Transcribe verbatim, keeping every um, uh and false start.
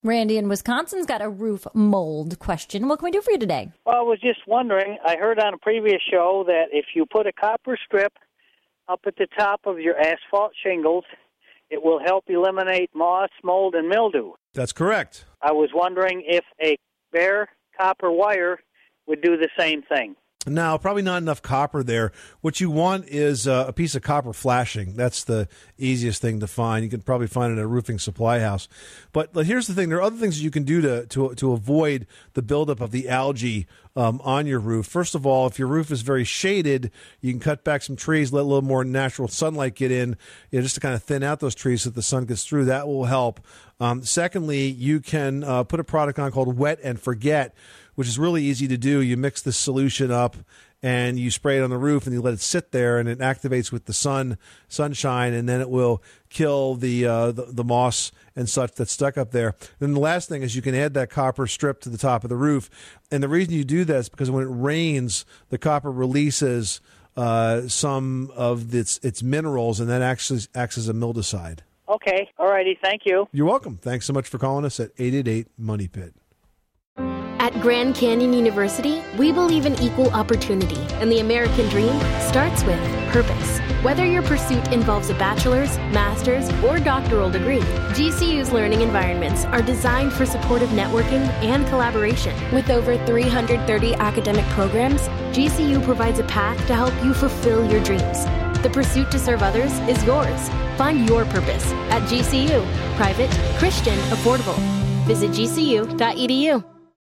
Randy in Wisconsin's got a roof mold question. What can we do for you today? Well, I was just wondering, I heard on a previous show that if you put a copper strip up at the top of your asphalt shingles, it will help eliminate moss, mold, and mildew. That's correct. I was wondering if a bare copper wire would do the same thing. No, probably not enough copper there. What you want is uh, a piece of copper flashing. That's the easiest thing to find. You can probably find it at a roofing supply house. But, but here's the thing. There are other things that you can do to to, to avoid the buildup of the algae um, on your roof. First of all, if your roof is very shaded, you can cut back some trees, let a little more natural sunlight get in, you know, just to kind of thin out those trees so that the sun gets through. That will help. Um, secondly, you can uh, put a product on called Wet and Forget, which is really easy to do. You mix this solution up and you spray it on the roof and you let it sit there, and it activates with the sun, sunshine, and then it will kill the, uh, the the moss and such that's stuck up there. Then the last thing is you can add that copper strip to the top of the roof. And the reason you do that is because when it rains, the copper releases uh, some of its, its minerals, and that actually acts as a mildewcide. Okay. All righty. Thank you. You're welcome. Thanks so much for calling us at eight eight eight, money pit. At Grand Canyon University, we believe in equal opportunity, and the American dream starts with purpose. Whether your pursuit involves a bachelor's, master's, or doctoral degree, G C U's learning environments are designed for supportive networking and collaboration. With over three hundred thirty academic programs, G C U provides a path to help you fulfill your dreams. The pursuit to serve others is yours. Find your purpose at G C U. Private, Christian, affordable. Visit G C U dot E D U.